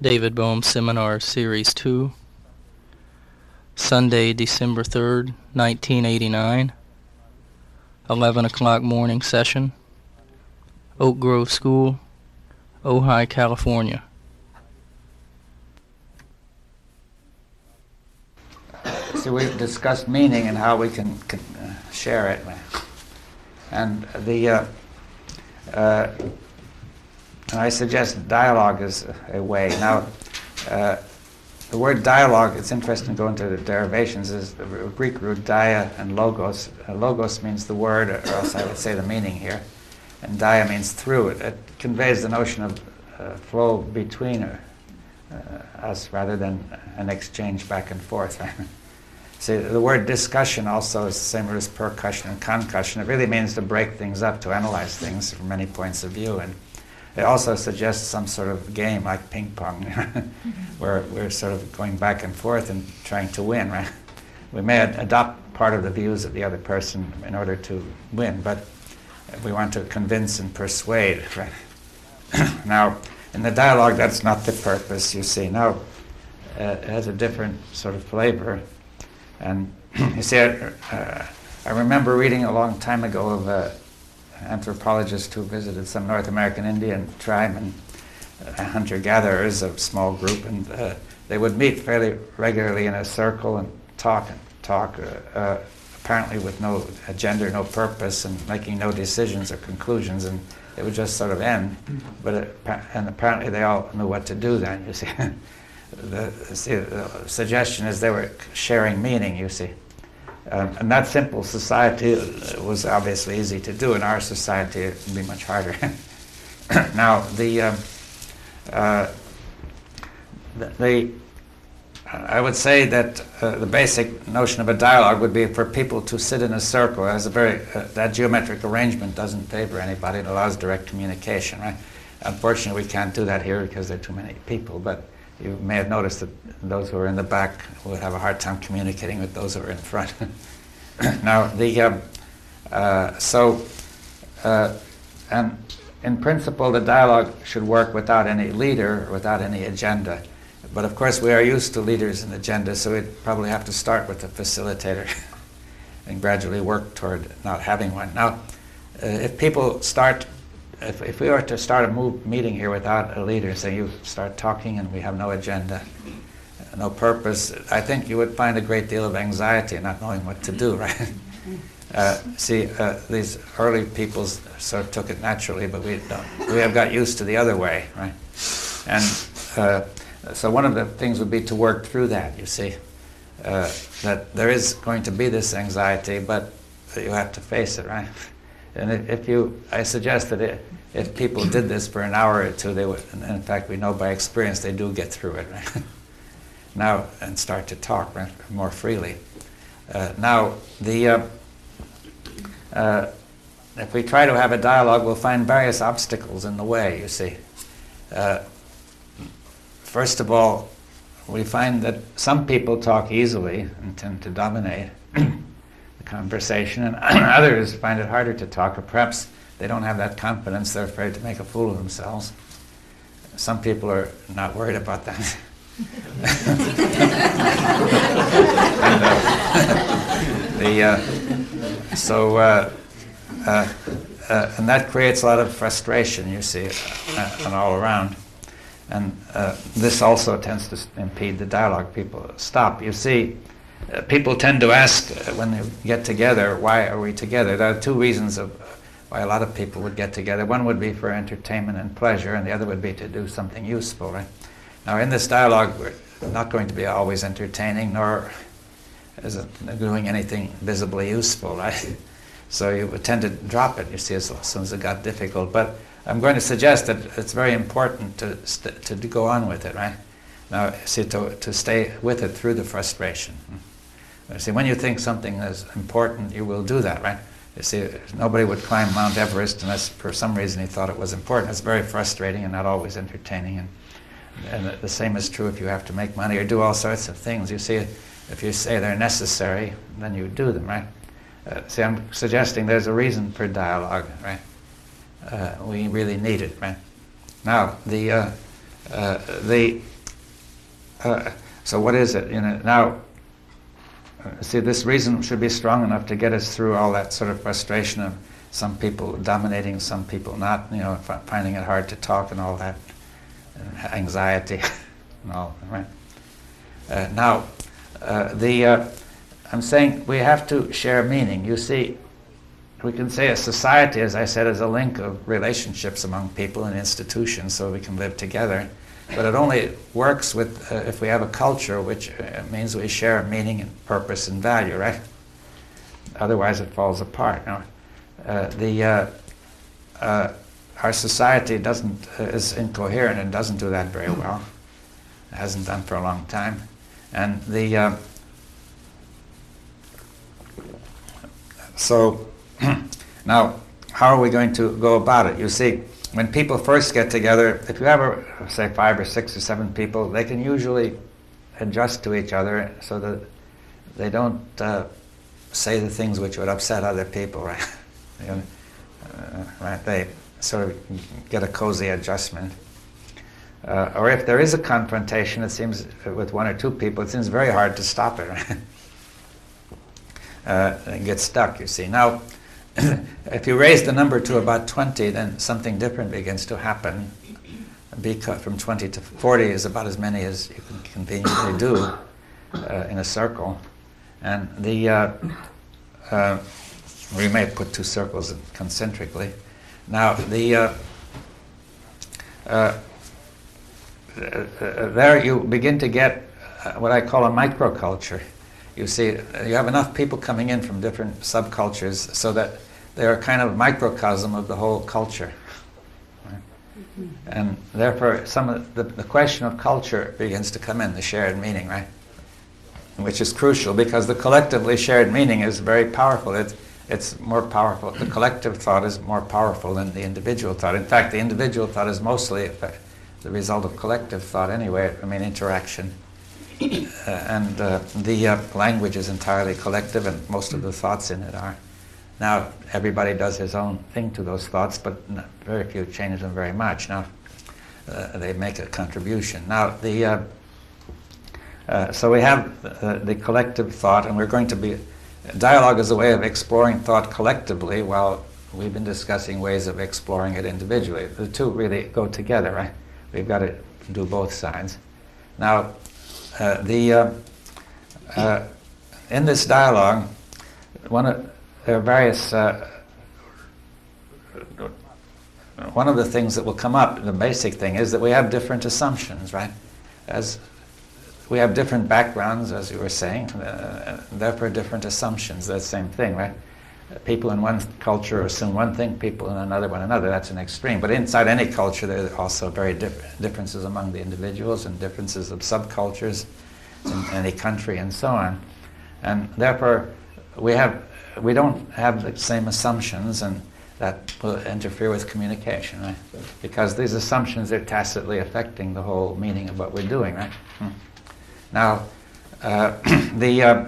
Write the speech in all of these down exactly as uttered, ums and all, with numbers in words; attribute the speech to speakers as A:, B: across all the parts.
A: David Bohm Seminar Series two, Sunday, December third, nineteen eighty-nine, eleven o'clock morning session, Oak Grove School, Ojai, California.
B: So we've discussed meaning and how we can, can uh, share it. And the uh, uh, and I suggest dialogue is a way. Now, uh, the word dialogue, it's interesting to go into the derivations, is the Greek root dia and logos. Uh, logos means the word, or else I would say the meaning here. And dia means through. It, it conveys the notion of uh, flow between uh, us rather than an exchange back and forth. See, the word discussion also is the same word as percussion and concussion. It really means to break things up, to analyze things from many points of view. And it also suggests some sort of game like ping pong, where we're sort of going back and forth and trying to win, right? We may ad- adopt part of the views of the other person in order to win, but we want to convince and persuade, right? Now, in the dialogue, that's not the purpose, you see. Now, uh, it has a different sort of flavor. And you see, I, uh, I remember reading a long time ago of an anthropologist who visited some North American Indian tribe and uh, hunter-gatherers, a small group, and uh, they would meet fairly regularly in a circle and talk and talk, uh, uh, apparently with no agenda, no purpose, and making no decisions or conclusions, and it would just sort of end. But it, and apparently they all knew what to do then, you see. The, see, the suggestion is they were sharing meaning, you see. Um, and that simple society was obviously easy to do. In our society, it would be much harder. Now, the, um, uh, the, the I would say that uh, the basic notion of a dialogue would be for people to sit in a circle. As a very uh, that geometric arrangement doesn't favor anybody. It allows direct communication, right? Unfortunately, we can't do that here because there are too many people, but you may have noticed that those who are in the back would have a hard time communicating with those who are in front. Now, the um, uh, so uh, and in principle, the dialogue should work without any leader, or without any agenda. But of course, we are used to leaders and agendas, so we'd probably have to start with a facilitator and gradually work toward not having one. Now, uh, if people start If, if we were to start a move, meeting here without a leader, say you start talking and we have no agenda, no purpose, I think you would find a great deal of anxiety in not knowing what to do, right? Uh, see, uh, these early people sort of took it naturally, but we don't. We have got used to the other way, right? And uh, so one of the things would be to work through that, you see, uh, that there is going to be this anxiety, but you have to face it, right? And if you, I suggest that it, if people did this for an hour or two, they would, and in fact we know by experience they do get through it, right? Now, and start to talk right, more freely. Uh, now, the, uh, uh, if we try to have a dialogue, we'll find various obstacles in the way, you see. Uh, first of all, we find that some people talk easily and tend to dominate conversation, and others find it harder to talk, or perhaps they don't have that confidence, they're afraid to make a fool of themselves. Some people are not worried about that. and, uh, the, uh, so, uh, uh, uh, and that creates a lot of frustration, you see, uh, and all around. And uh, this also tends to impede the dialogue. People stop. You see, Uh, people tend to ask uh, when they get together, why are we together? There are two reasons of why a lot of people would get together. One would be for entertainment and pleasure, and the other would be to do something useful, right? Now, in this dialogue, we're not going to be always entertaining, nor is it doing anything visibly useful, right? So you would tend to drop it, you see, as soon as it got difficult. But I'm going to suggest that it's very important to st- to go on with it, right? Now, see, to, to stay with it through the frustration. See, when you think something is important, you will do that, right? You see, nobody would climb Mount Everest unless for some reason he thought it was important. It's very frustrating and not always entertaining. And, and the same is true if you have to make money or do all sorts of things. You see, if you say they're necessary, then you do them, right? Uh, see, I'm suggesting there's a reason for dialogue, right? Uh, we really need it, right? Now, the uh, uh, the uh, so what is it? You know, now, uh, see, this reason should be strong enough to get us through all that sort of frustration of some people dominating, some people not, you know, f- finding it hard to talk and all that, and anxiety and all, right? Uh, now, uh, the uh, I'm saying we have to share meaning. You see, we can say a society, as I said, is a link of relationships among people and institutions so we can live together. But it only works with uh, if we have a culture, which uh, means we share meaning and purpose and value, right? Otherwise, it falls apart. You know? uh, the uh, uh, our society doesn't uh, is incoherent and doesn't do that very well. It hasn't done for a long time, and the uh, so now how are we going to go about it? You see, when people first get together, if you have, a, say, five or six or seven people, they can usually adjust to each other so that they don't uh, say the things which would upset other people, right? You know, uh, right? They sort of get a cozy adjustment. Uh, or if there is a confrontation, it seems, with one or two people, it seems very hard to stop it, right? uh, and get stuck, you see. Now, if you raise the number to about twenty, then something different begins to happen. Because from twenty to forty is about as many as you can conveniently do uh, in a circle. And the uh, uh, we may put two circles concentrically. Now, the uh, uh, uh, there you begin to get uh, what I call a microculture. You see, you have enough people coming in from different subcultures so that they're a kind of microcosm of the whole culture. Right? Mm-hmm. And therefore, some of the, the question of culture begins to come in, the shared meaning, right? Which is crucial because the collectively shared meaning is very powerful. It's, it's more powerful. The collective thought is more powerful than the individual thought. In fact, the individual thought is mostly the result of collective thought anyway, I mean, interaction. Uh, and uh, the uh, language is entirely collective, and most of the thoughts in it are. Now, everybody does his own thing to those thoughts, but not, very few change them very much. Now, uh, they make a contribution. Now, the uh, uh, so we have uh, the collective thought, and we're going to be dialogue is a way of exploring thought collectively, while we've been discussing ways of exploring it individually. The two really go together, right? We've got to do both sides. Now. Uh, the uh, uh, in this dialogue, one of there are various. Uh, one of the things that will come up, the basic thing, is that we have different assumptions, right? As we have different backgrounds, as you were saying, uh, therefore different assumptions. That's the same thing, right? People in one culture assume one thing, people in another one another. That's an extreme. But inside any culture, there are also very diff- differences among the individuals and differences of subcultures in any country and so on. And therefore, we have we don't have the same assumptions, and that will interfere with communication, right? Because these assumptions are tacitly affecting the whole meaning of what we're doing, right? Hmm. Now, uh, the uh,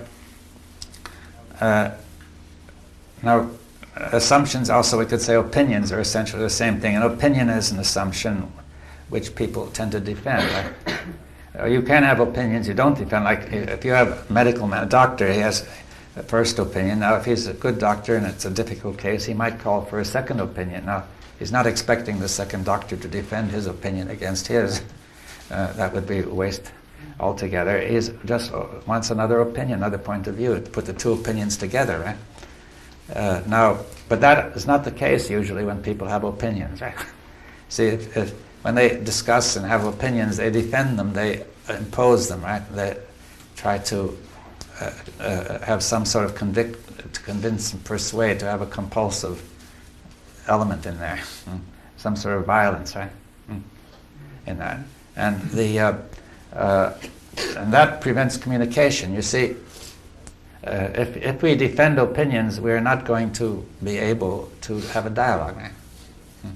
B: uh, Now, assumptions also, we could say opinions are essentially the same thing. An opinion is an assumption which people tend to defend. Right? You can have opinions you don't defend. Like if you have a medical man, a doctor, he has a first opinion. Now, if he's a good doctor and it's a difficult case, he might call for a second opinion. Now, he's not expecting the second doctor to defend his opinion against his. Uh, that would be a waste altogether. He just wants another opinion, another point of view, to put the two opinions together, right? Uh, now, but that is not the case usually when people have opinions, right? See, if, if, when they discuss and have opinions, they defend them, they impose them, right? They try to uh, uh, have some sort of convict, to convince and persuade, to have a compulsive element in there, mm? Some sort of violence, right? Mm? In that, and the uh, uh, and that prevents communication. You see. Uh, if, if we defend opinions, we're not going to be able to have a dialogue. Right? Hmm.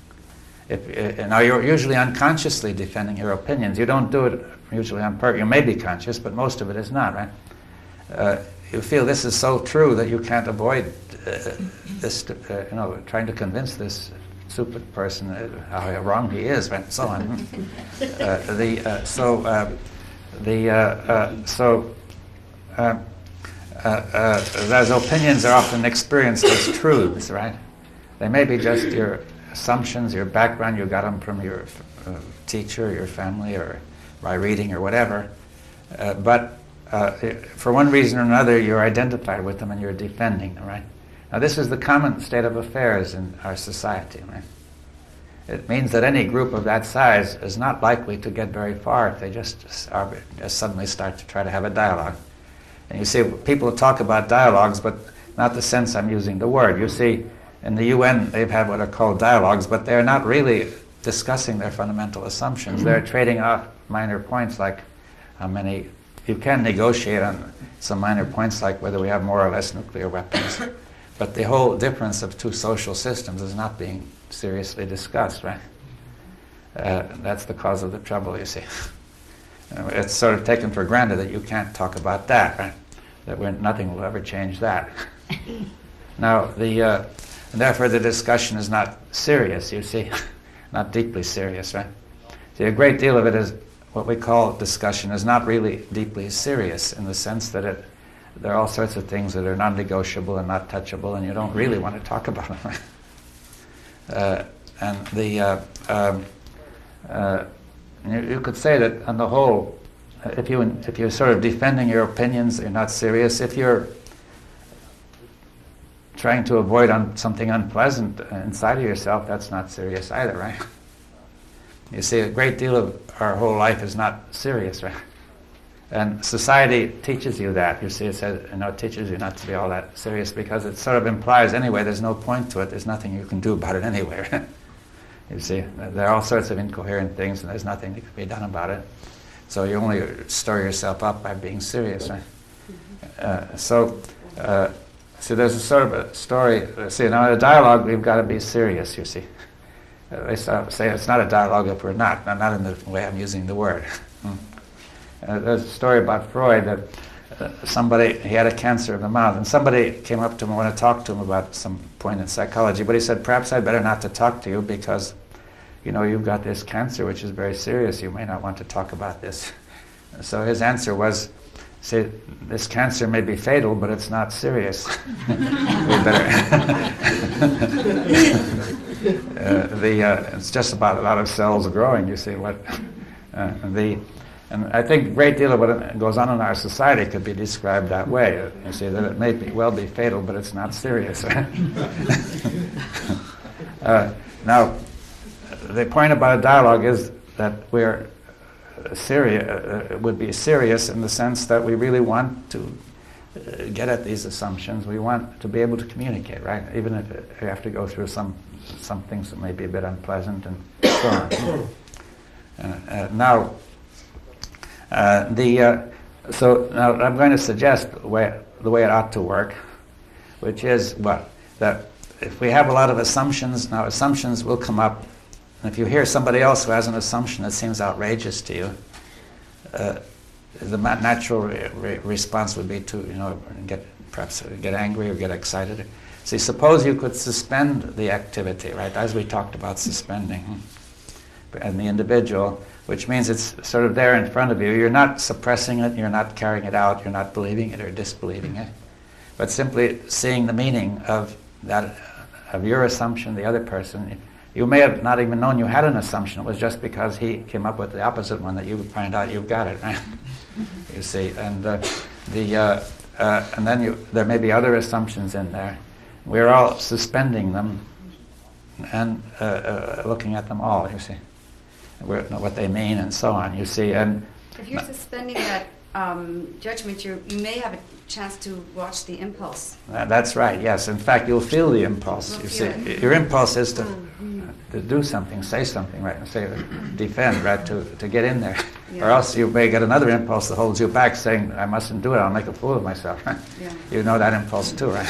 B: If, uh, now, you're usually unconsciously defending your opinions. You don't do it usually on purpose. You may be conscious, but most of it is not, right? Uh, you feel this is so true that you can't avoid uh, this, uh, you know, trying to convince this stupid person, uh, how wrong he is, and so on. uh, the uh, so uh, the uh, uh, so uh, uh, uh, those opinions are often experienced as truths, right? They may be just your assumptions, your background. You got them from your uh, teacher, your family, or by reading or whatever. Uh, but uh, for one reason or another, you're identified with them and you're defending them, right? Now, this is the common state of affairs in our society, right? It means that any group of that size is not likely to get very far if they just, are, just suddenly start to try to have a dialogue. And you see, people talk about dialogues, but not the sense I'm using the word. You see, in the U N, they've had what are called dialogues, but they're not really discussing their fundamental assumptions. They're trading off minor points like how many, you can negotiate on some minor points like whether we have more or less nuclear weapons. But the whole difference of two social systems is not being seriously discussed, right? Uh, that's the cause of the trouble, you see. Uh, it's sort of taken for granted that you can't talk about that, right? That we're, nothing will ever change that. Now, the, uh, therefore the discussion is not serious, you see, not deeply serious, right? See, a great deal of it is what we call discussion is not really deeply serious in the sense that it there are all sorts of things that are non-negotiable and not touchable, and you don't really want to talk about them. uh, and the uh, um, uh, you, you could say that on the whole, if you if you're sort of defending your opinions, you're not serious. If you're trying to avoid un- something unpleasant inside of yourself, that's not serious either, right? You see, a great deal of our whole life is not serious, right? And society teaches you that. You see, it says, you know, it teaches you not to be all that serious because it sort of implies anyway there's no point to it. There's nothing you can do about it anyway. Right? You see, there are all sorts of incoherent things and there's nothing that can be done about it. So you only stir yourself up by being serious. Right? Uh, so, uh, see, there's a sort of a story. See, now in a dialogue, we've got to be serious, you see. Uh, they say it's not a dialogue if we're not, not in the way I'm using the word. Hmm. Uh, there's a story about Freud that uh, somebody, he had a cancer of the mouth, and somebody came up to him and wanted to talk to him about some point in psychology, but he said, perhaps I'd better not to talk to you because, you know, you've got this cancer which is very serious, you may not want to talk about this. So his answer was, say, this cancer may be fatal, but it's not serious. We better... uh, the, uh, it's just about a lot of cells growing, you see, what... Uh, the... And I think a great deal of what goes on in our society could be described that way. You see, that it may be, well be fatal, but it's not serious. uh, now, the point about a dialogue is that we're serious, uh, would be serious in the sense that we really want to uh, get at these assumptions. We want to be able to communicate, right? Even if it, we have to go through some some things that may be a bit unpleasant and so on. uh, uh, now. Uh, the uh, so now I'm going to suggest the way, the way it ought to work, which is what that if we have a lot of assumptions, now assumptions will come up, and if you hear somebody else who has an assumption that seems outrageous to you, uh, the natural re- re- response would be to you know get perhaps get angry or get excited. See, suppose you could suspend the activity, right? As we talked about suspending, and the individual. Which means it's sort of there in front of you. You're not suppressing it, you're not carrying it out, you're not believing it or disbelieving it, but simply seeing the meaning of that, of your assumption, the other person. You may have not even known you had an assumption. It was just because he came up with the opposite one that you would find out you've got it, right? You see, and uh, the uh, uh, and then you, there may be other assumptions in there. We're all suspending them and uh, uh, looking at them all, you see. What they mean and so on, you see. And
C: if you're suspending that um, judgment, you you may have a chance to watch the impulse.
B: Uh, that's right, yes. In fact, you'll feel the impulse,
C: You'll
B: you see.
C: it.
B: Your impulse is to
C: mm-hmm.
B: to do something, say something, right, and say, defend, right, to, to get in there.
C: Yeah.
B: Or else you may get another impulse that holds you back saying, I mustn't do it, I'll make a fool of myself, right?
C: Yeah.
B: You know that impulse too, right?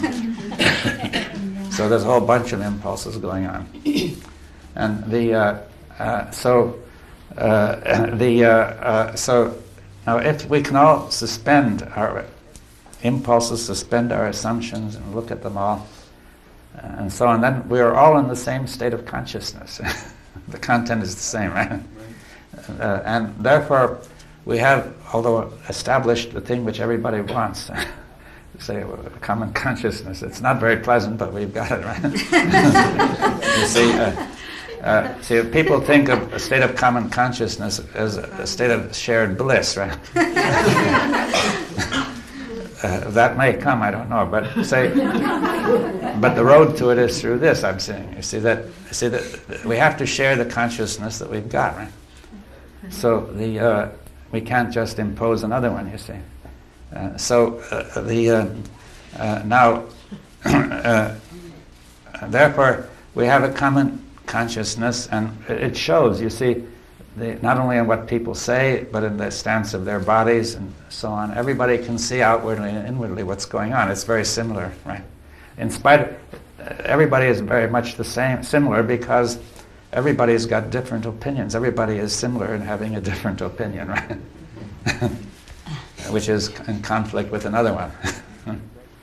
B: So there's a whole bunch of impulses going on. And the... Uh, Uh, so, uh, the uh, uh, so now if we can all suspend our impulses, suspend our assumptions, and look at them all, and so on. Then we are all in the same state of consciousness. The content is the same, right? Uh, and therefore, we have, although established the thing which everybody wants, say uh, common consciousness. It's not very pleasant, but we've got it, right? You see, uh, uh, see, people think of a state of common consciousness as a, a state of shared bliss, right? Uh, that may come, I don't know, but say, but the road to it is through this. I'm saying, you see that, you see that we have to share the consciousness that we've got, right? So the uh, we can't just impose another one, you see. Uh, so uh, the uh, uh, now, uh, therefore, we have a common consciousness, and it shows. You see. The, not only in what people say, but in the stance of their bodies and so on. Everybody can see outwardly and inwardly what's going on. It's very similar, right? In spite of, uh, everybody is very much the same, similar, because everybody's got different opinions. Everybody is similar in having a different opinion, right? Which is in conflict with another one.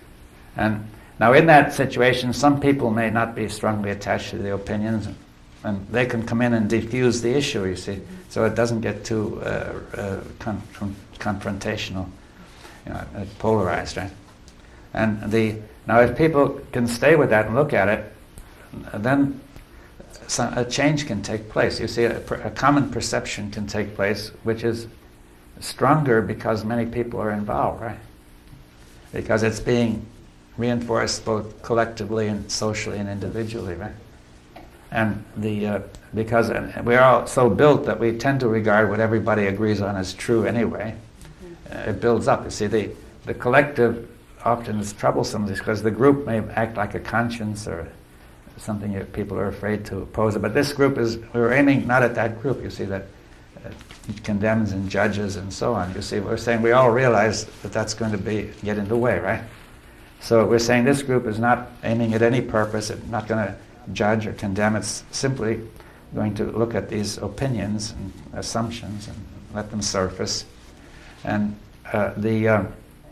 B: And now in that situation, some people may not be strongly attached to the opinions, and they can come in and diffuse the issue, you see, so it doesn't get too uh, uh, con- con- confrontational, you know, uh, polarized, right? And the now, if people can stay with that and look at it, then some, a change can take place. You see, a, a common perception can take place, which is stronger because many people are involved, right? Because it's being reinforced both collectively and socially and individually, right? And the uh, because uh, we're all so built that we tend to regard what everybody agrees on as true anyway. Uh, it builds up. You see, the the collective often is troublesome because the group may act like a conscience or something that people are afraid to oppose. But this group is, we're aiming not at that group, you see, that uh, condemns and judges and so on. You see, we're saying we all realize that that's going to be get in the way, right? So we're saying this group is not aiming at any purpose. It's not going to judge or condemn. It's simply going to look at these opinions and assumptions and let them surface. And uh, the uh,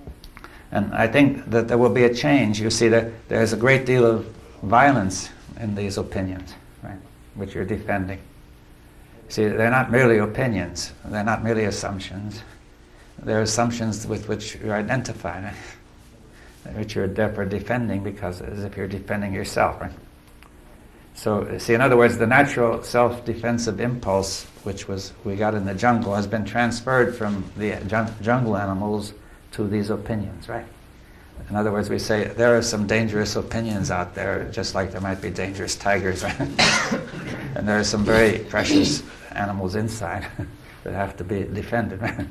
B: and I think that there will be a change. You see that there's a great deal of violence in these opinions, right, which you're defending. See, they're not merely opinions. They're not merely assumptions. They're assumptions with which you identify, right? Which you're therefore defending, because as if you're defending yourself, right? So, see, in other words, the natural self-defensive impulse, which was we got in the jungle, has been transferred from the jun- jungle animals to these opinions, right? In other words, we say there are some dangerous opinions out there, just like there might be dangerous tigers, right? And there are some very precious animals inside that have to be defended, right?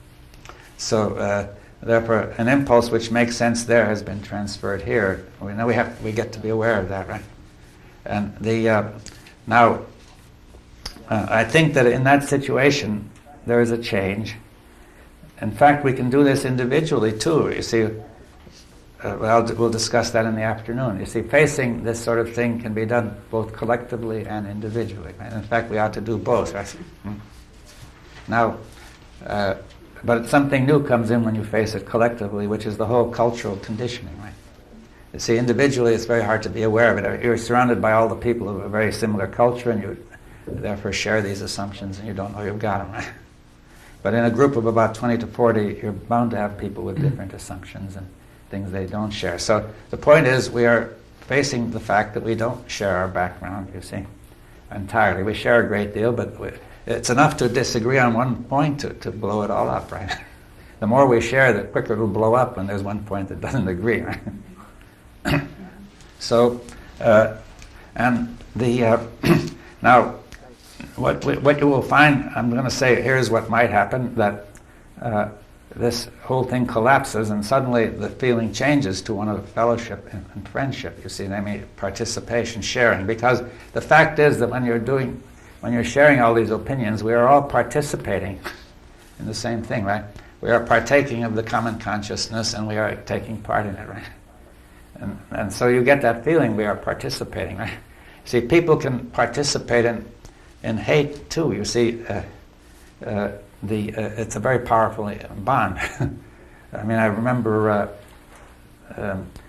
B: So, uh, therefore, an impulse which makes sense there has been transferred here. We know we have we get to be aware of that, right? And the uh, now, uh, I think that in that situation there is a change. In fact, we can do this individually too. You see, uh, well, we'll discuss that in the afternoon. You see, facing this sort of thing can be done both collectively and individually. Right? In fact, we ought to do both. Right? Hmm. Now, uh, but something new comes in when you face it collectively, which is the whole cultural conditioning. Right? You see, individually, it's very hard to be aware of it. You're surrounded by all the people of a very similar culture, and you therefore share these assumptions, and you don't know you've got them. Right? But in a group of about twenty to forty, you're bound to have people with different assumptions and things they don't share. So the point is, we are facing the fact that we don't share our background, you see, entirely. We share a great deal, but we, it's enough to disagree on one point to, to blow it all up, right? The more we share, the quicker it'll blow up when there's one point that doesn't agree, right? So, uh, and the, uh, now, What what you will find, I'm going to say, here's what might happen, that uh, this whole thing collapses and suddenly the feeling changes to one of fellowship and, and friendship, you see, namely participation, sharing. Because the fact is that when you're doing, when you're sharing all these opinions, we are all participating in the same thing, right? We are partaking of the common consciousness and we are taking part in it, right? And, and so you get that feeling we are participating, right? See, people can participate in In hate too, you see, uh, uh, the uh, it's a very powerful bond. I mean, I remember uh, um,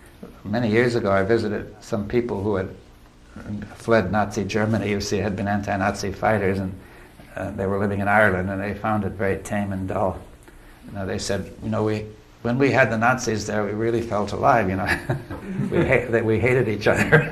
B: many years ago I visited some people who had fled Nazi Germany, you see, had been anti-Nazi fighters, and uh, they were living in Ireland, and they found it very tame and dull. You know, they said, you know, we when we had the Nazis there, we really felt alive, you know. we, ha- that we hated each other.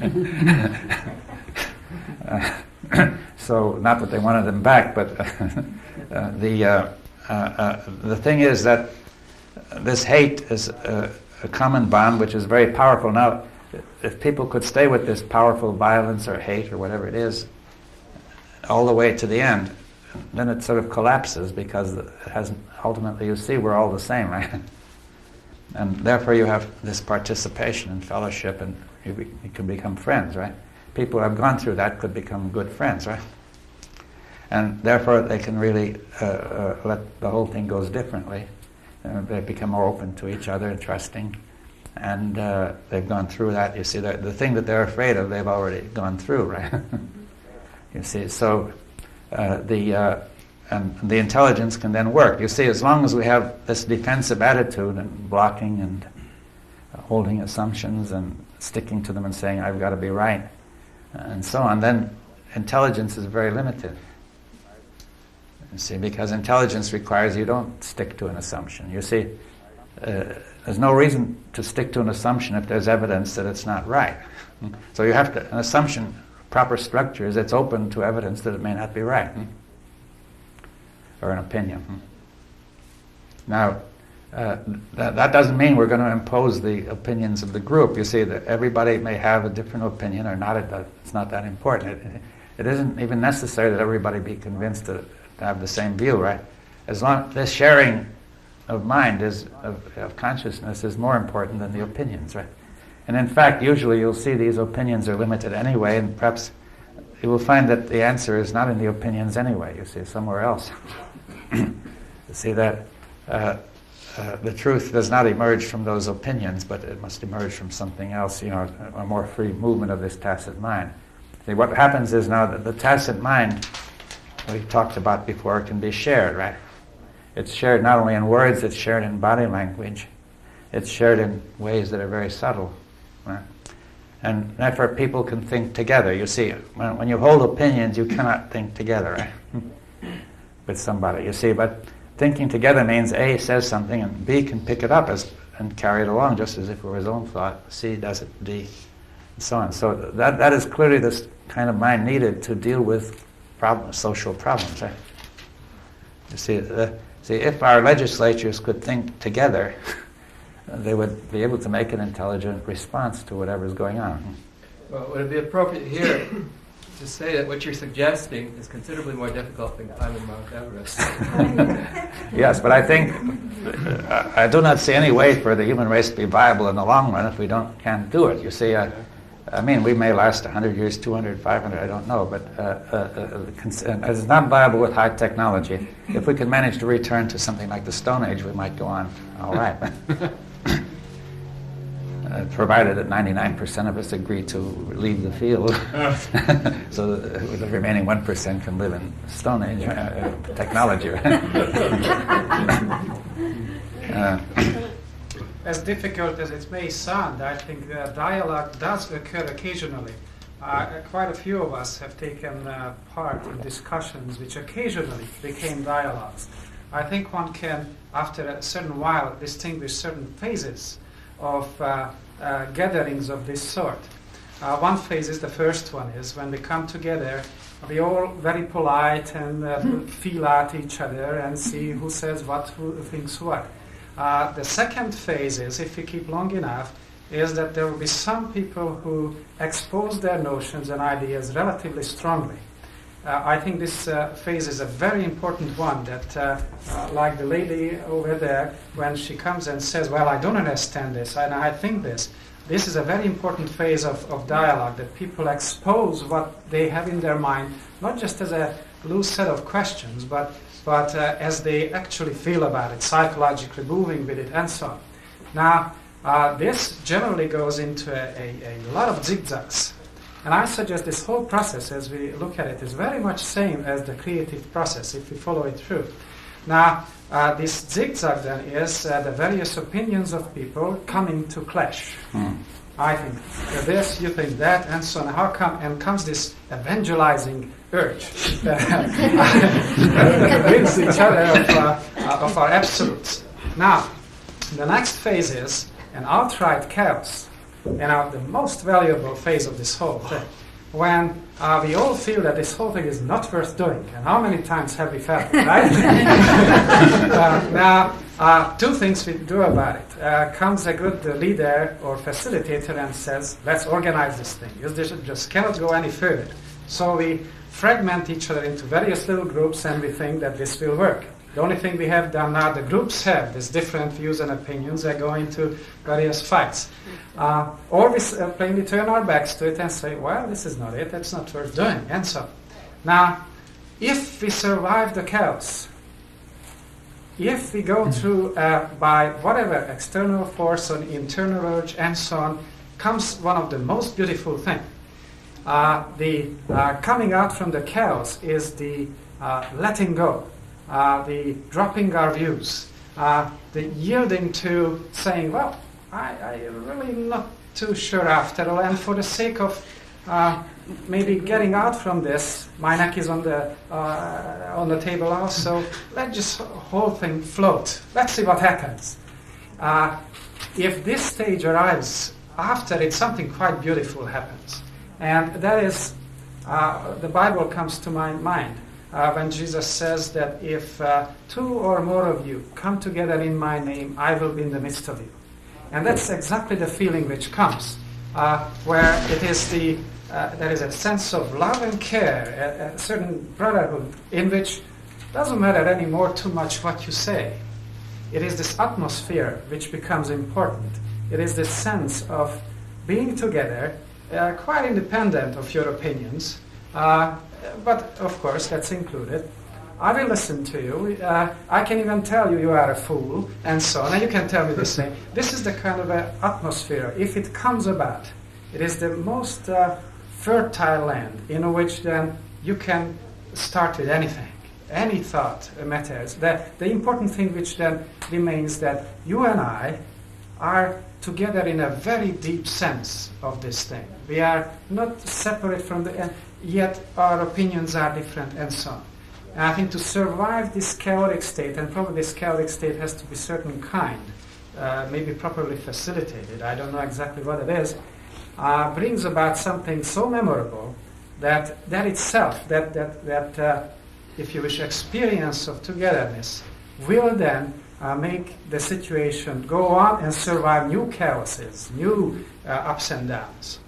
B: uh, so, not that they wanted them back, but uh, the, uh, uh, uh, the thing is that this hate is uh, a common bond which is very powerful. Now, if people could stay with this powerful violence or hate or whatever it is all the way to the end, then it sort of collapses, because it hasn't, ultimately you see we're all the same, right? And therefore you have this participation and fellowship, and you, be, you can become friends, right? People who have gone through that could become good friends, right? And therefore they can really uh, uh, let the whole thing goes differently. Uh, they become more open to each other and trusting. And uh, they've gone through that. You see, the thing that they're afraid of, they've already gone through, right? You see, so uh, the uh, and the intelligence can then work. You see, as long as we have this defensive attitude and blocking and uh, holding assumptions and sticking to them and saying, I've got to be right, and so on, then intelligence is very limited. You see, because intelligence requires you don't stick to an assumption. You see, uh, there's no reason to stick to an assumption if there's evidence that it's not right. So you have to, an assumption, proper structure is it's open to evidence that it may not be right, or an opinion. Now, uh, that, that doesn't mean we're going to impose the opinions of the group. You see, that everybody may have a different opinion or not. It does, it's not that important. It, it isn't even necessary that everybody be convinced to, to have the same view, right? As long this sharing of mind is of, of consciousness is more important than the opinions, right? And in fact, usually you'll see these opinions are limited anyway, and perhaps you will find that the answer is not in the opinions anyway. You see, somewhere else. You see that uh, uh, the truth does not emerge from those opinions, but it must emerge from something else. You know, a, a more free movement of this tacit mind. See, what happens is now that the tacit mind we talked about before can be shared, right? It's shared not only in words, it's shared in body language. It's shared in ways that are very subtle. Right? And therefore people can think together. You see, when, when you hold opinions, you cannot think together, right? With somebody, you see. But thinking together means A says something and B can pick it up as, and carry it along just as if it were his own thought. C does it, D, and so on. So that that is clearly this kind of mind needed to deal with problems, social problems, right? You see, the, See, if our legislatures could think together, they would be able to make an intelligent response to whatever's going on.
D: Well, would it be appropriate here to say that what you're suggesting is considerably more difficult than climbing Mount Everest?
B: Yes, but I think uh, I do not see any way for the human race to be viable in the long run if we don't can't do it. You see, uh, I mean, we may last one hundred years, two hundred, five hundred, I don't know, but uh, uh, uh, cons- uh, it's not viable with high technology. If we could manage to return to something like the Stone Age, we might go on all right. uh, provided that ninety-nine percent of us agree to leave the field, so that the remaining one percent can live in Stone Age uh, technology. uh,
E: As difficult as it may sound, I think uh, dialogue does occur occasionally. Uh, quite a few of us have taken uh, part in discussions which occasionally became dialogues. I think one can, after a certain while, distinguish certain phases of uh, uh, gatherings of this sort. Uh, one phase is the first one, is when we come together, we're all very polite and uh, feel at each other and see who says what, who thinks what. Uh, the second phase is, if we keep long enough, is that there will be some people who expose their notions and ideas relatively strongly. Uh, I think this uh, phase is a very important one, that uh, uh, like the lady over there, when she comes and says, well, I don't understand this, and I think this, this is a very important phase of, of dialogue, that people expose what they have in their mind, not just as a loose set of questions, but but uh, as they actually feel about it, psychologically moving with it, and so on. Now, uh, this generally goes into a, a, a lot of zigzags. And I suggest this whole process, as we look at it, is very much same as the creative process, if we follow it through. Now, uh, this zigzag then is uh, the various opinions of people coming to clash.
B: Hmm.
E: I think this, you think that, and so on. How come? And comes this evangelizing urge to convince each other of, uh, uh, of our absolutes. Now, the next phase is an outright chaos, and uh, the most valuable phase of this whole thing, when uh, we all feel that this whole thing is not worth doing. And how many times have we felt it, right? uh, now, uh, two things we do about it. Uh, comes a good uh, leader or facilitator and says, let's organize this thing. This just cannot go any further. So we fragment each other into various little groups, and we think that this will work. The only thing we have done now, the groups have these different views and opinions. They go into various fights. Uh, or we uh, plainly turn our backs to it and say, well, this is not it, that's not worth doing, and so on. Now, if we survive the chaos, if we go through uh, by whatever external force or internal urge and so on, comes one of the most beautiful things. Uh, the uh, coming out from the chaos is the uh, letting go. Uh, the dropping our views, uh, the yielding to saying, well, I, I really not too sure after all, and for the sake of uh, maybe getting out from this, my neck is on the uh, on the table also, let's just whole thing float. Let's see what happens. Uh, if this stage arrives after it, something quite beautiful happens. And that is, uh, the Bible comes to my mind. Uh, when Jesus says that if uh, two or more of you come together in my name, I will be in the midst of you. And that's exactly the feeling which comes, uh, where it is the, uh, there is a sense of love and care, a, a certain brotherhood in which it doesn't matter anymore too much what you say. It is this atmosphere which becomes important. It is this sense of being together, uh, quite independent of your opinions, uh, but of course that's included. I will listen to you. Uh, I can even tell you you are a fool, and so on. And you can tell me the same. This is the kind of uh, atmosphere. If it comes about, it is the most uh, fertile land in which then you can start with anything. Any thought matters. The, the important thing which then remains that you and I are together in a very deep sense of this thing. We are not separate from the, uh, yet our opinions are different, and so on. And I think to survive this chaotic state, and probably this chaotic state has to be certain kind, uh, maybe properly facilitated, I don't know exactly what it is, uh, brings about something so memorable that that itself, that, that, that uh, if you wish, experience of togetherness will then uh, make the situation go on and survive new chaoses, new uh, ups and downs.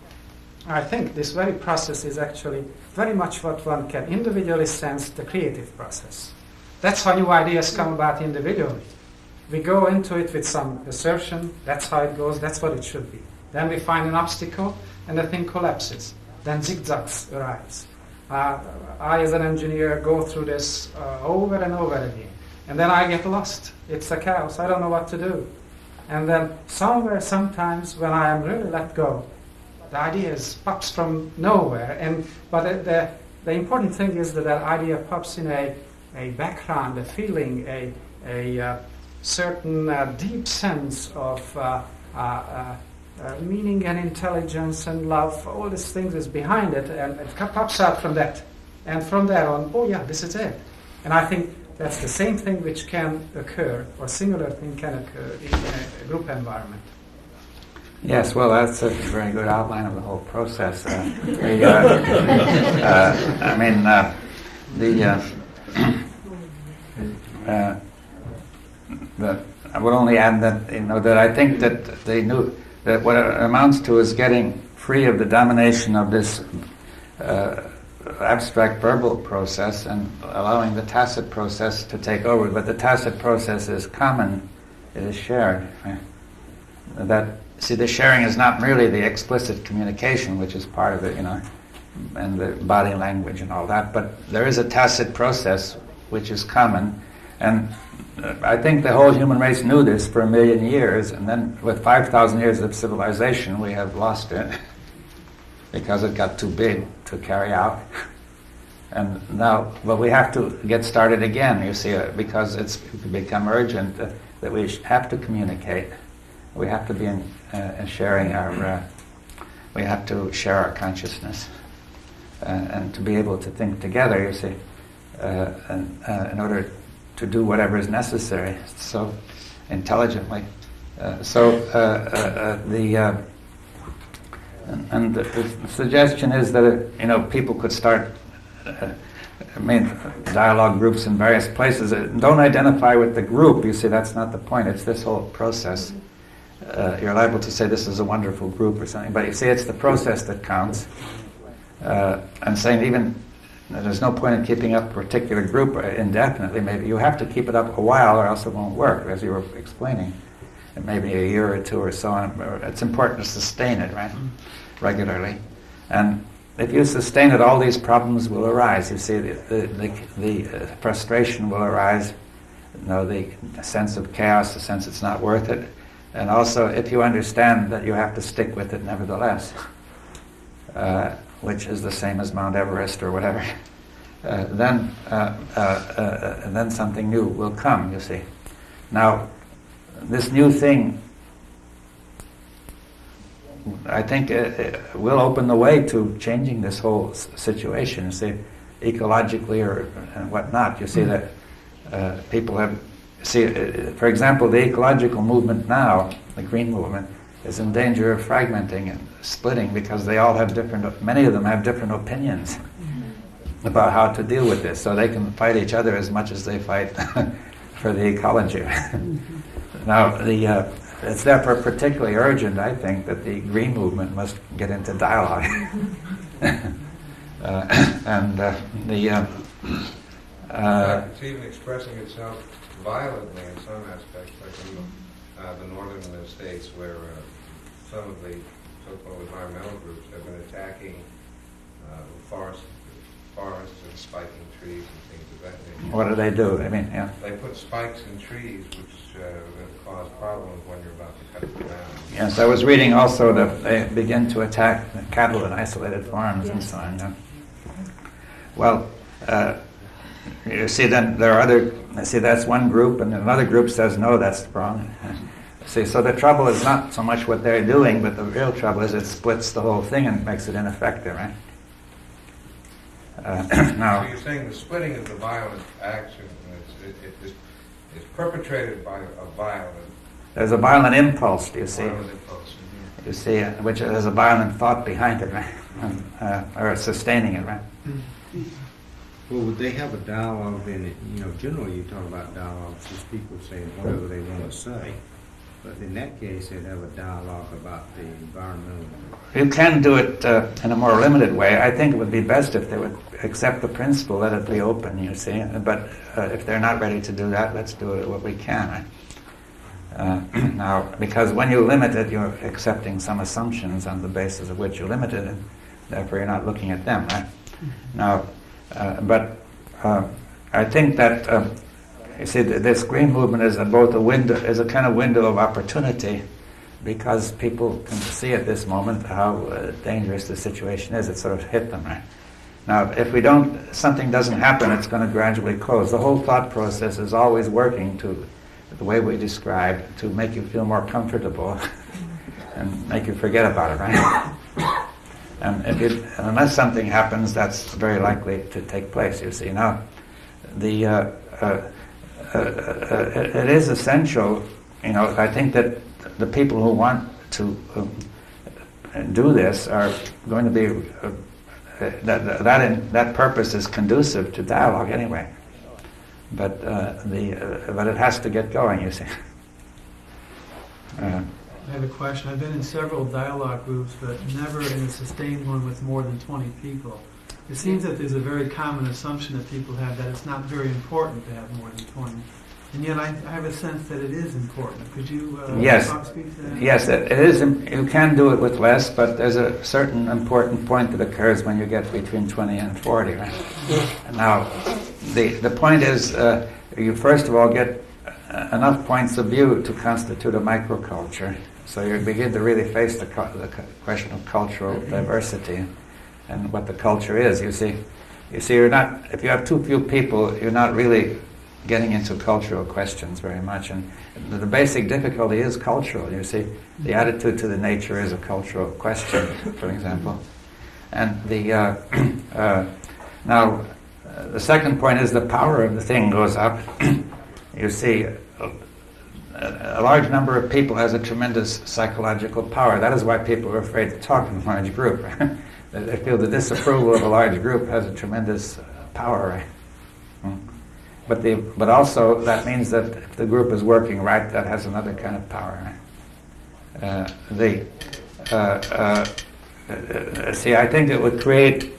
E: I think this very process is actually very much what one can individually sense, the creative process. That's how new ideas come about individually. We go into it with some assertion, that's how it goes, that's what it should be. Then we find an obstacle, and the thing collapses. Then zigzags arise. Uh, I, as an engineer, go through this uh, over and over again. And then I get lost. It's a chaos. I don't know what to do. And then somewhere, sometimes, when I am really let go, the idea pops from nowhere. And but the, the, the important thing is that that idea pops in a, a background, a feeling, a, a uh, certain uh, deep sense of uh, uh, uh, uh, meaning and intelligence and love. All these things is behind it, and it pops out from that. And from there on, oh yeah, this is it. And I think that's the same thing which can occur, or similar thing can occur in a group environment.
B: Yes, well, that's a very good outline of the whole process. Uh, the, uh, uh, I mean, uh, the, uh, uh, the I would only add that you know that I think that they knew that what it amounts to is getting free of the domination of this uh, abstract verbal process and allowing the tacit process to take over. But the tacit process is common; it is shared. Right? That. See, the sharing is not merely the explicit communication, which is part of it, you know, and the body language and all that, but there is a tacit process which is common, and uh, I think the whole human race knew this for a million years, and then with five thousand years of civilization, we have lost it because it got too big to carry out. And now, but we have to get started again, you see, uh, because it's become urgent uh, that we sh- have to communicate. We have to be in, uh, sharing our, uh, we have to share our consciousness. Uh, and to be able to think together, you see, uh, and, uh, in order to do whatever is necessary so intelligently. Uh, so uh, uh, uh, the uh, and, and the, the suggestion is that uh, you know people could start. Uh, I mean, dialogue groups in various places. Uh, don't identify with the group. You see, that's not the point. It's this whole process. Uh, you're liable to say this is a wonderful group or something, but you see, it's the process that counts. Uh, and saying even there's no point in keeping up a particular group indefinitely. Maybe you have to keep it up a while, or else it won't work, as you were explaining. It may be a year or two or so on. It's important to sustain it, right, regularly. And if you sustain it, all these problems will arise. You see, the the, the, the uh, frustration will arise. You know, the sense of chaos, the sense it's not worth it, and also if you understand that you have to stick with it nevertheless. Uh, which is the same as Mount Everest or whatever, uh, then uh, uh, uh, then something new will come, you see. Now, this new thing, I think, uh, will open the way to changing this whole s- situation, you see, ecologically or and whatnot. You see that uh, people have, see, uh, for example, the ecological movement now, the green movement, is in danger of fragmenting and splitting because they all have different, many of them have different opinions mm-hmm. about how to deal with this. So they can fight each other as much as they fight for the ecology. Mm-hmm. Now, the uh, it's therefore particularly urgent, I think, that the green movement must get into dialogue. uh, and uh, the... Uh, uh,
F: it's even expressing itself violently in some aspects, like in the, uh, the northern states where uh, some of the so-called environmental groups have been attacking uh, forests, forests and spiking trees and things of that nature.
B: What do they do? I mean, yeah.
F: They put spikes in trees, which uh, cause problems when you're about to cut them down.
B: Yes, I was reading also that they begin to attack cattle in isolated farms yes. and so on. Yeah. Well, uh, you see, then there are other. See, that's one group, and another group says no, that's wrong. See, so the trouble is not so much what they're doing, but the real trouble is it splits the whole thing and makes it ineffective, right? Uh, now,
F: so you're saying the splitting is a violent action, and it's, it, it, it's, it's perpetrated by a violent...
B: There's a violent impulse, do you see?
F: Violent impulse. Mm-hmm.
B: You see, uh, which there's a violent thought behind it, right? uh, or sustaining it, right?
G: Well, would they have a dialogue then? You know, generally you talk about dialogues, just people saying whatever they want to say. But in that case, they'd have a dialogue about the environmental...
B: You can do it uh, in a more limited way. I think it would be best if they would accept the principle, let it be open, you see. But uh, if they're not ready to do that, let's do it what we can. Uh, now, because when you limit it, you're accepting some assumptions on the basis of which you limit it, and therefore you're not looking at them, right? Now, uh, but uh, I think that... Uh, You see, this green movement is a, both a window, is a kind of window of opportunity, because people can see at this moment how uh, dangerous the situation is. It sort of hit them, right? Now, if we don't, something doesn't happen, it's going to gradually close. The whole thought process is always working to, the way we describe, to make you feel more comfortable and make you forget about it, right? And if you, unless something happens, that's very likely to take place. You see, now the. Uh, uh, Uh, uh, it, it is essential, you know, I think that the people who want to um, do this are going to be, uh, that that, in, that purpose is conducive to dialogue anyway. But uh, the uh, but it has to get going, you see. Uh,
H: I have a question. I've been in several dialogue groups, but never in a sustained one with more than twenty people. It seems that there's a very common assumption that people have that it's not very important to have more than twenty. And yet I, I have a sense that it is important. Could you uh,
B: yes.
H: talk, speak to that?
B: Yes, it, it is. You can do it with less, but there's a certain important point that occurs when you get between twenty and forty, right? Now, the, the point is, uh, you first of all get uh, enough points of view to constitute a microculture. So you begin to really face the, cu- the cu- question of cultural diversity and what the culture is, you see. You see, you're not, if you have too few people, you're not really getting into cultural questions very much. And the, the basic difficulty is cultural, you see. The attitude to the nature is a cultural question, for example. And the, uh, uh, now, uh, the second point is the power of the thing goes up. You see, a, a large number of people has a tremendous psychological power. That is why people are afraid to talk in a large group. They feel the disapproval of a large group has a tremendous uh, power, right? Mm. But the but also that means that if the group is working right, that has another kind of power. Right? Uh, the uh, uh, uh, see, I think it would create.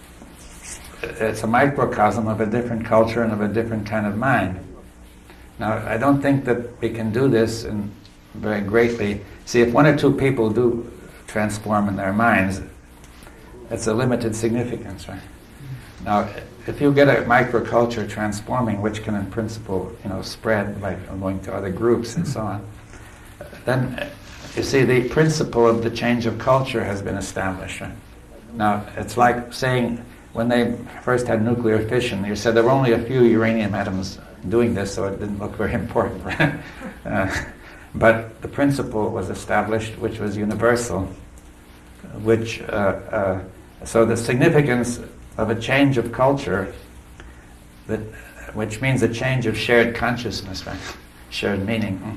B: It's a microcosm of a different culture and of a different kind of mind. Now, I don't think that we can do this in very greatly. See, if one or two people do transform in their minds, it's a limited significance, right? Now, if you get a microculture transforming, which can in principle, you know, spread by going to other groups and so on, then you see the principle of the change of culture has been established, right? Now, it's like saying when they first had nuclear fission, you said there were only a few uranium atoms doing this, so it didn't look very important, right? uh, but the principle was established, which was universal, which uh, uh, so the significance of a change of culture, that which means a change of shared consciousness, right? Shared meaning.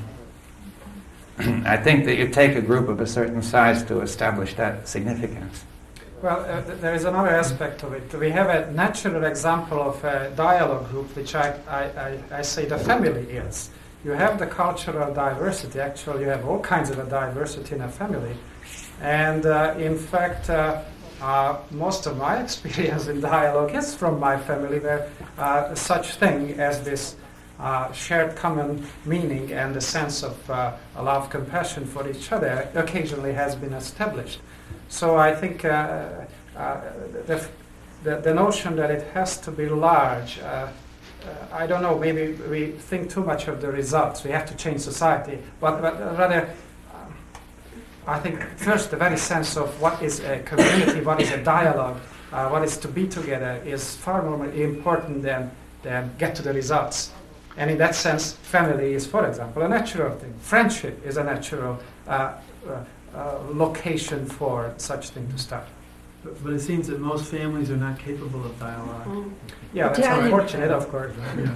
B: I think that you take a group of a certain size to establish that significance.
E: Well, uh, th- there is another aspect of it. We have a natural example of a dialogue group, which I, I, I, I say the family is. You have the cultural diversity. Actually, you have all kinds of a diversity in a family. And uh, in fact, uh, uh, most of my experience in dialogue is from my family, where uh, such thing as this uh, shared common meaning and the sense of uh, a love, compassion for each other occasionally has been established. So I think uh, uh, the, the, the notion that it has to be large, uh, uh, I don't know, maybe we think too much of the results. We have to change society, but, but rather, um, I think first the very sense of what is a community, what is a dialogue, uh, what is to be together is far more important than, than get to the results. And in that sense, family is, for example, a natural thing. Friendship is a natural uh, uh, Uh, location for such thing to start.
H: But, but it seems that most families are not capable of dialogue.
C: Mm.
E: Yeah, that's
C: Italian-
E: unfortunate, of course.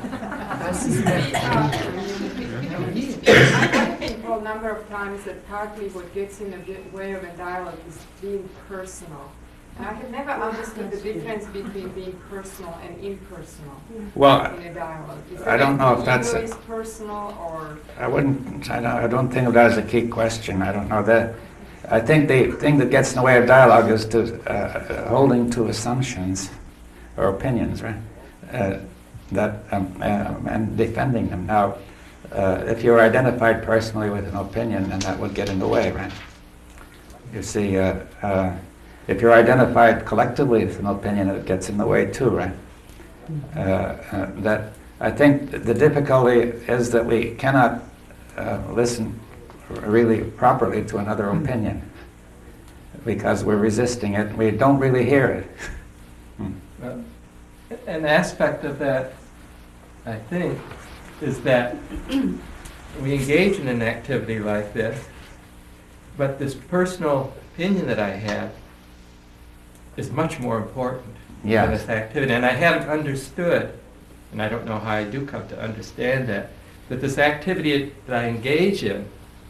I: I think well, a number of times that partly what gets in the way of a dialogue is being personal. And I have never understood the difference between being personal and impersonal
B: Well,
I: in a dialogue. Is
B: I don't know if that's
I: ego
B: a-
I: is personal or
B: I wouldn't. I don't. I don't think of that as a key question. I don't know that. I think the thing that gets in the way of dialogue is to uh, holding to assumptions or opinions, right? Uh, that um, uh, and defending them. Now, uh, if you're identified personally with an opinion, then that would get in the way, right? You see, uh, uh, if you're identified collectively with an opinion, it gets in the way too, right? Uh, uh, that. I think the difficulty is that we cannot uh, listen really properly to another opinion because we're resisting it. We don't really hear it. Hmm.
D: Well, an aspect of that, I think, is that we engage in an activity like this, but this personal opinion that I have is much more important
B: Yes.
D: than this activity. And I hadn't understood, and I don't know how I do come to understand that, that this activity that I engage in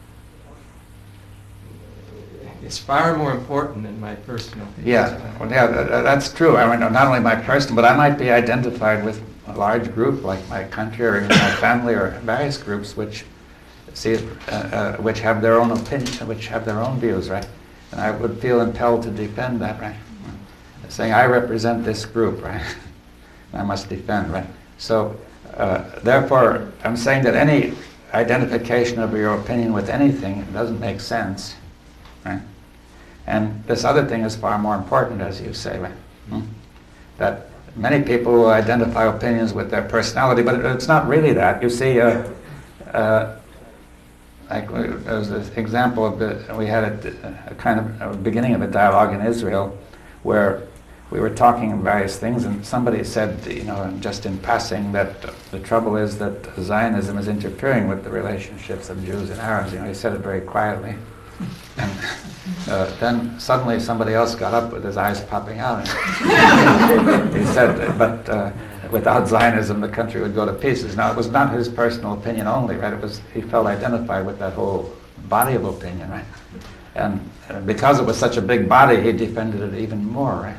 D: is far more important than my personal opinion.
B: Yeah, well, yeah, that, that's true. I mean, not only my personal, but I might be identified with a large group like my country or even my family or various groups which see, uh, uh, which have their own opinion, which have their own views, right? And I would feel impelled to defend that, right? Saying I represent this group, right? I must defend, right? So, uh, therefore, I'm saying that any identification of your opinion with anything doesn't make sense, right? And this other thing is far more important, as you say, right? Hmm? That many people will identify opinions with their personality, but it, it's not really that. You see, uh, uh, like there was this example of the, we had a, a kind of a beginning of a dialogue in Israel where we were talking about various things, and somebody said, you know, just in passing, that the trouble is that Zionism is interfering with the relationships of Jews and Arabs. You know, he said it very quietly. And uh, then suddenly somebody else got up with his eyes popping out. And he said, but uh, without Zionism, the country would go to pieces. Now, it was not his personal opinion only, right? It was, he felt identified with that whole body of opinion, right? And uh, because it was such a big body, he defended it even more, right?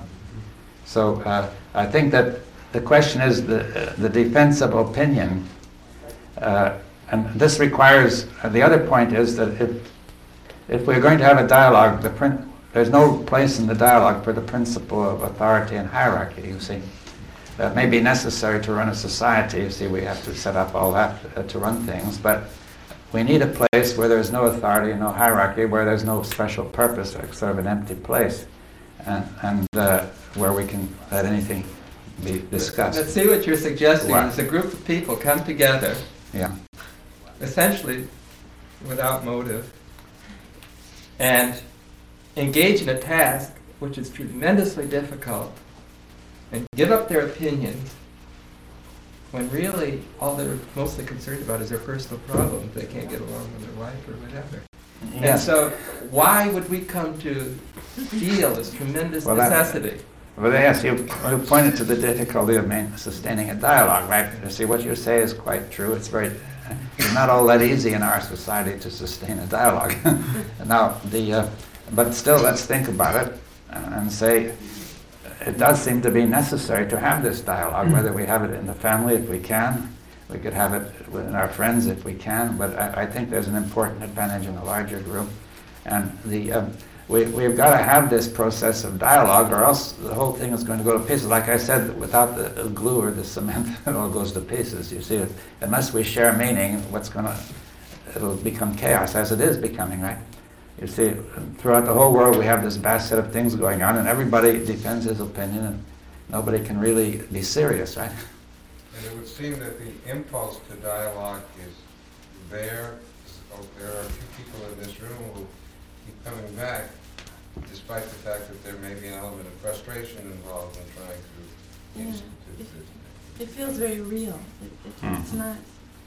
B: So uh, I think that the question is the, uh, the defense of opinion, uh, and this requires, uh, the other point is that if, if we're going to have a dialogue, the prin- there's no place in the dialogue for the principle of authority and hierarchy, you see. That may be necessary to run a society, you see, we have to set up all that uh, to run things, but we need a place where there's no authority and no hierarchy, where there's no special purpose, like sort of an empty place, and, and uh, where we can let anything be discussed.
D: Let's see what you're suggesting
B: What?
D: is a group of people come together,
B: Yeah.
D: essentially without motive, and engage in a task which is tremendously difficult, and give up their opinions, when really all they're mostly concerned about is their personal problems. They can't get along with their wife or whatever. And
B: Yes.
D: so why would we come to feel this tremendous
B: Well, that-
D: necessity?
B: Well, yes, you, you pointed to the difficulty of main, sustaining a dialogue, right? You see, what you say is quite true. It's very, it's not all that easy in our society to sustain a dialogue. Now, the, uh, but still, let's think about it and say, it does seem to be necessary to have this dialogue, whether we have it in the family if we can, we could have it with our friends if we can, but I, I think there's an important advantage in a larger group. And the, um, we, we've got to have this process of dialogue, or else the whole thing is going to go to pieces. Like I said, without the glue or the cement, it all goes to pieces. You see, unless we share meaning, what's going to, it'll become chaos, as it is becoming, right? You see, throughout the whole world we have this vast set of things going on, and everybody defends his opinion, and nobody can really be serious, right?
F: And it would seem that the impulse to dialogue is there. So there are a few people in this room who keep coming back, despite the fact that there may be an element of frustration involved in trying to
J: Yeah.
F: institute this.
J: It feels very real. It, it, it's not.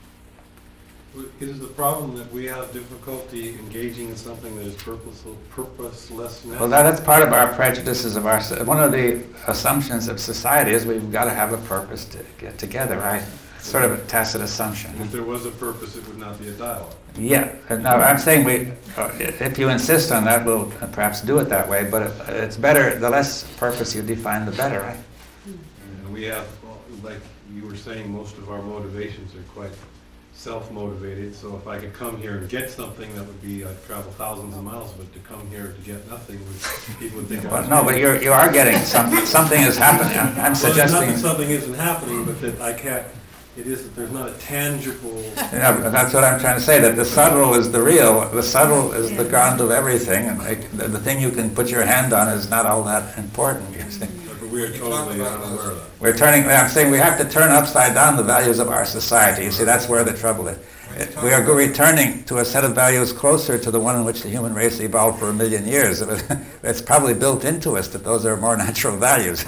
K: Is the problem that we have difficulty engaging in something that is purposeful, purposelessness?
B: Well, that, that's part of our prejudices of our, one of the assumptions of society is we've got to have a purpose to get together, right? It's sort of a tacit assumption.
K: If there was a purpose, it would not be a dialogue.
B: Yeah, no, I'm saying we, uh, if you insist on that, we'll perhaps do it that way, but it, it's better, the less purpose you define, the better, right?
K: And we have, like you were saying, most of our motivations are quite self-motivated, so if I could come here and get something, that would be, I'd travel thousands of miles, but to come here to get nothing, would, people would think I
B: Well,
K: was
B: no, but
K: crazy.
B: you're, you are getting some, something is happening. I'm, I'm
K: Well, it's not
B: suggesting,
K: that something isn't happening, but that I can't, it is that there's not a tangible...
B: yeah, but that's what I'm trying to say, that the subtle is the real, the subtle is the ground of everything, and like, the, the thing you can put your hand on is not all that important, you see.
K: But we are totally unaware of that.
B: We're turning, I'm saying we have to turn upside down the values of our society. You see, that's where the trouble is. We are returning to a set of values closer to the one in which the human race evolved for a million years. It's probably built into us that those are more natural values.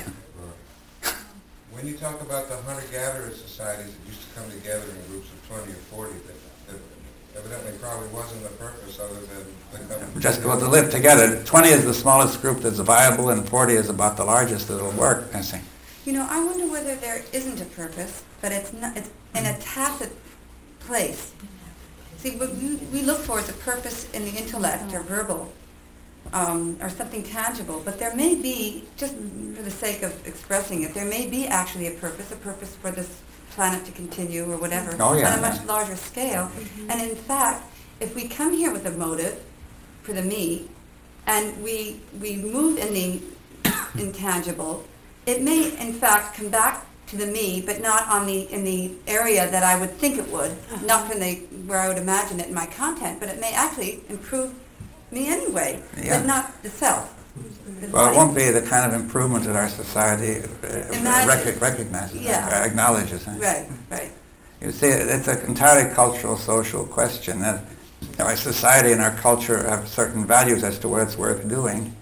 F: When you talk about the hunter-gatherer societies that used to come together in groups of twenty or forty, that, that evidently probably wasn't the purpose other than the company.
B: Just go to live together. twenty is the smallest group that's viable, and forty is about the largest that'll work, I think.
C: You know, I wonder whether there isn't a purpose, but it's not, it's in a tacit place. See, what we, we look for is a purpose in the intellect or verbal, um, or something tangible, but there may be, just for the sake of expressing it, there may be actually a purpose, a purpose for this planet to continue or whatever,
B: Oh, yeah,
C: on a much
B: yeah.
C: larger scale. And in fact, if we come here with a motive for the me, and we, we move in the intangible, it may in fact come back to the me, but not on the in the area that I would think it would, not from the where I would imagine it in my content, but it may actually improve me anyway,
B: Yeah.
C: but not the self. The
B: Well, it
C: body.
B: won't be the kind of improvement that our society uh,
C: Imagine-
B: rec- recognizes,
C: Yeah.
B: uh, acknowledges. huh?
C: Right, right.
B: You see, it's an entirely cultural, social question. That you know, our society and our culture have certain values as to what it's worth doing,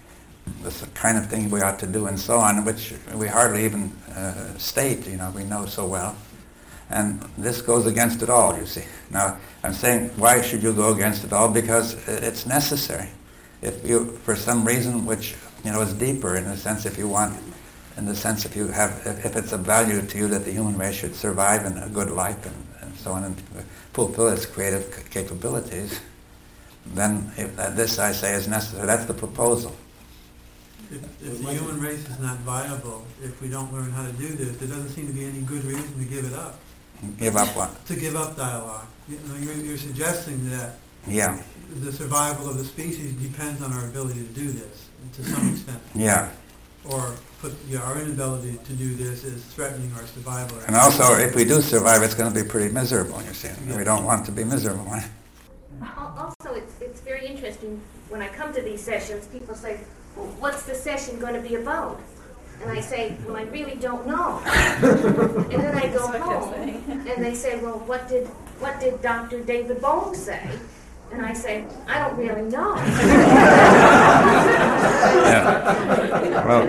B: this kind of thing we ought to do and so on, which we hardly even uh, state, you know, we know so well. And this goes against it all, you see. Now, I'm saying, why should you go against it all? Because it's necessary. If you, for some reason which, you know, is deeper, in the sense if you want, in the sense if you have, if, if it's of value to you that the human race should survive in a good life and, and so on, and fulfill its creative c- capabilities, then if, uh, this, I say, is necessary. That's the proposal.
H: If, if the human race is not viable, if we don't learn how to do this, there doesn't seem to be any good reason to give it up.
B: Give up what?
H: To give up dialogue. You know, you're, you're suggesting that
B: Yeah.
H: the survival of the species depends on our ability to do this, to some extent.
B: Yeah.
H: Or put, yeah, our inability to do this is threatening our survival.
B: And also, if we do survive, it's going to be pretty miserable, you see. We don't want to be miserable, right?
L: Al- Also, it's, it's very interesting, when I come to these sessions, people say, well, what's the session going to be about? And I say, well, I really don't know. And then I go home, and they say, well, what did what did Doctor David Bohm say? And I say, I don't really know.
B: Yeah. Well,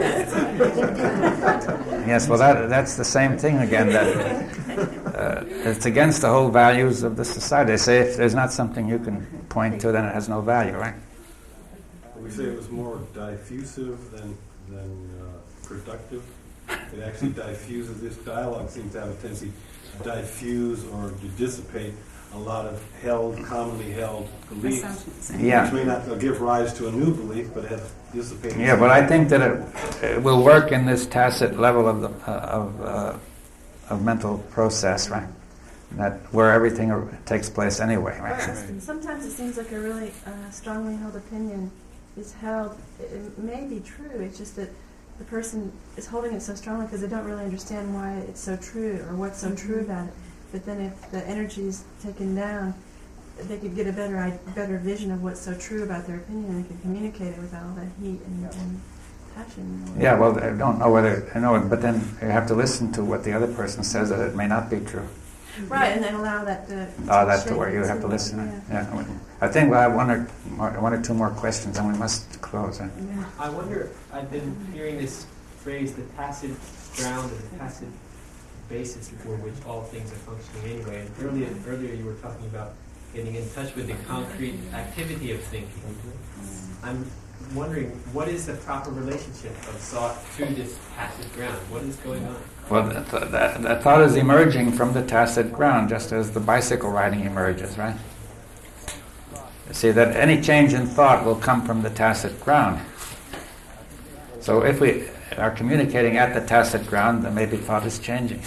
B: yes, well, that, that's the same thing again, that uh, it's against the whole values of the society. They say if there's not something you can point to, then it has no value, right?
K: We say it was more diffusive than, than uh, productive. It actually diffuses. This dialogue seems to have a tendency to diffuse or to dissipate a lot of held, commonly held beliefs,
B: Yeah.
K: which may not give rise to a new belief, but have dissipated.
B: Yeah, but I think that it, it will work in this tacit level of the uh, of uh, of mental process, right? That where everything takes place anyway, right?
J: Well, sometimes it seems like a really uh, strongly held opinion is held. It, it may be true. It's just that the person is holding it so strongly because they don't really understand why it's so true or what's so true about it. But then if the energy is taken down, they could get a better i- better vision of what's so true about their opinion and can communicate it without all that heat and, and passion.
B: Yeah, well, I don't know whether I know it, but then you have to listen to what the other person says that it may not be true.
J: Right, and then allow that to.
B: Oh, that's
J: shape
B: to where you
J: it
B: have to
J: too.
B: listen.
J: Yeah.
B: Yeah. I think we'll have one or more, one or two more questions, and we must close. Huh?
J: Yeah.
M: I wonder, I've been hearing this phrase, the tacit ground or the tacit basis for which all things are functioning anyway. And earlier, earlier you were talking about getting in touch with the concrete activity of thinking. I'm wondering, what is the proper relationship of thought to this tacit ground? What is going on?
B: Well, the, the, the thought is emerging from the tacit ground, just as the bicycle riding emerges, right? You see that any change in thought will come from the tacit ground. So if we are communicating at the tacit ground, then maybe thought is changing.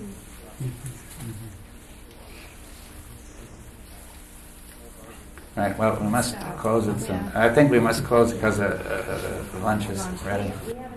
B: Right, well, we must close it soon. I think we must close because uh, uh, lunch is ready.
L: We have